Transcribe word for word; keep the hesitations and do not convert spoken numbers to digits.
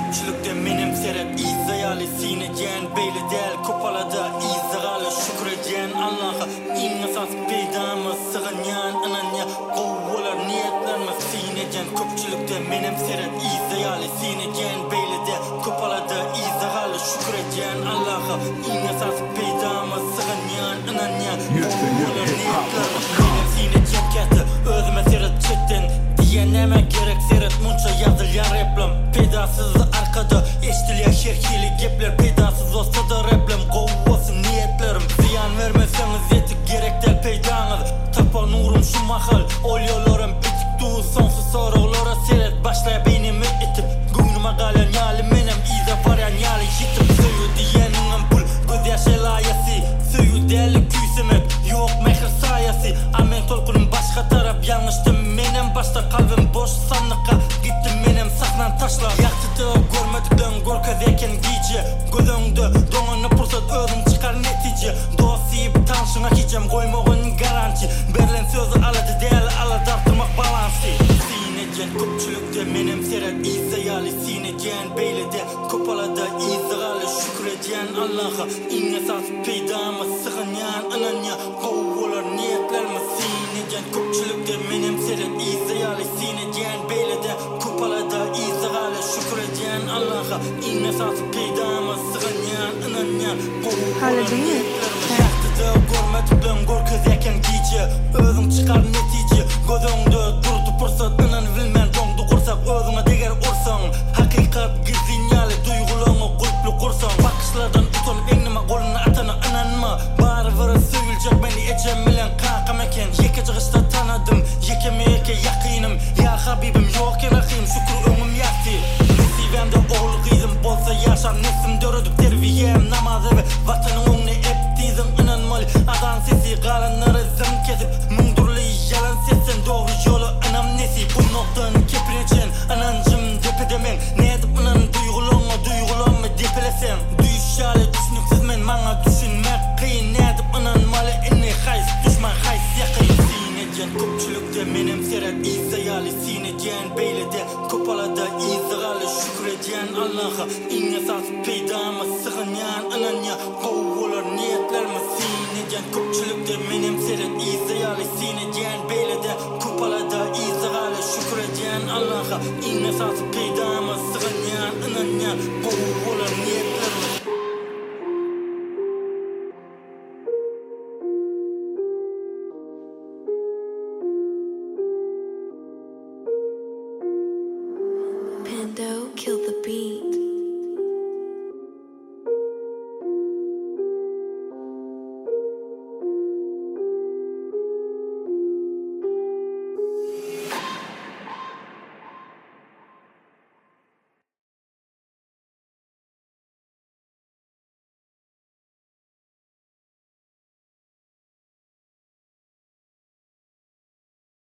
köpçülükte menem seret İzzayali sineceğin beyli del kopalada İzzagalı şükredeceğin Allah'a İn asas peydamı sığınyan ananya Kovvalar niyetlerime sineceğin köpçülükte menem seret İzzayali sineceğin beyli del kopalada İzzagalı şükredeceğin Allah'a İn asas peydamı sığınyan ananya Kovvalar niyetlerime sineceğin kati özüme seret çetten Diyeneme gerek seret munça yazılyan replim Pedasız arkada eştiliye şerhili gepler Pedasız olsa da replim Kovvasın niyetlerim Ziyan vermeseniz yetik gerek del peydanız Tapa nurum şu mahal Olyolarım bitik duğu sonsuz sorulara seret Başlaya beynimi itip Güynüme galen yali menem İze varyan yali yitip Söyu diyeninin pul göz yaşı layası Söyu deli küysemek Yok mehir sayası Amen tolkunun başka taraf yanlıştım Menem başta kalbim boş sanlıkka Gittim menem saklan taşlar Yaktığı görmedikten gorkaz eken giyce Gözüngde donanı pursat özüm çıkar netice Dostayıp tanışına giyeceğim koymağın garanti Berlin sözü aladı değerli aladı arttırmak balansı Sineceğin köpçülükte menem seret İzzayali sineceğin beylede Kopalada İzzagalı şükredeceğin Allah'a İn esas peydamı sığınyan ananya Kovvalar niyetlerime sineceğin köpçülükte menem seret İzzayali sineceğin beylede Kopalada İzzagalı şükredeceğin Allah'a İn esas peydamı sığınyan ananya Kovvalar niyetlerime yaktığı görmedikten gorkaz eken giyce Özüm çıkar netice Gözüngde durdu pursat inan bilmen Dongdu kursak özüme deger ursan Hakikat gizinyali duygularını kulplu kursan Bakışlardan utanıp enlime kolunu atana inanma Bari vırı söyleyecek beni ecem bilen kankam eken Yeke çıkışta tanıdım yekeme yeke yakinim Ya habibim yokken akıyım şükür ömüm yaktı Nesivemde oğlu kıydım bolsa yaşar Nesim dörüdük terviyem namazı ve vatanın önüne eptizim inanmalı Adan sesi kalanları zım kesip Mungdurlu yalan sesin doğru yolu anam nesi Bu noktanın kepine çen anancım depedemen Ne edip inan duygulanma duygulanma depelesem Düş yali düşünüksüz men bana düşünmek kıyın Ne edip inan malı inni hays düşman hays yakayım Sineceğin köpçülükte menem seret İzzayali sineceğin beylede Kopalada İzzagalı şükredeceğin Allah'a İn esas peydamı sığınyan ananya Kovvalar niyetlerime sineceğin köpçülükte menem seret İzzayali sineceğin beylede Kopalada İzzagalı şükredeceğin Allah'a İn esas